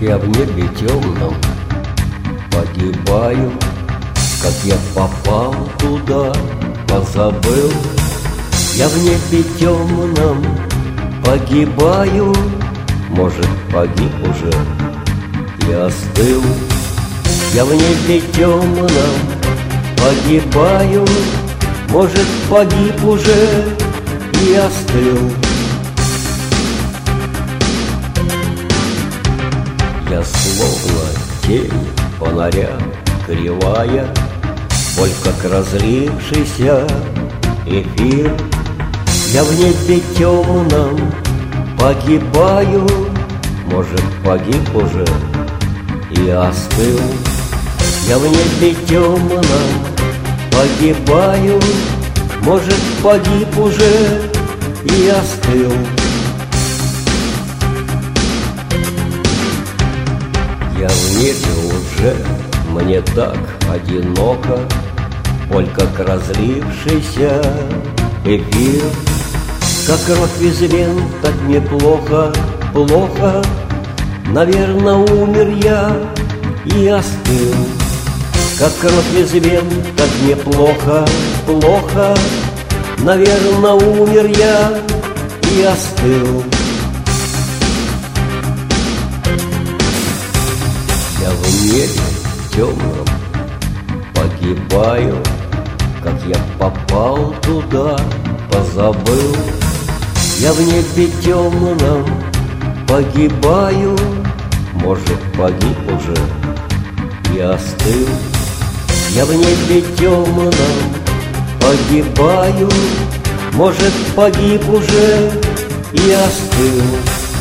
Я в небе темном погибаю, как я попал туда, позабыл. Я в небе темном погибаю, может, погиб уже и остыл. Я в небе темном погибаю, может, погиб уже и остыл. Я словно тень фонаря кривая, боль как разлившийся эфир. Я в небе темном погибаю, может, погиб уже и остыл. Я в небе темном погибаю, может, погиб уже и остыл. Я в небе уже, мне так одиноко, боль как разлившийся эфир. Как кровь из вен, так мне плохо, плохо, наверно, умер я и остыл. Как кровь из вен, так мне плохо, плохо, наверно, умер я и остыл. Я в небе темном погибаю, как я попал туда, позабыл. Я в небе темном погибаю, может, погиб уже и остыл. Я в небе темном погибаю, может, погиб уже и остыл.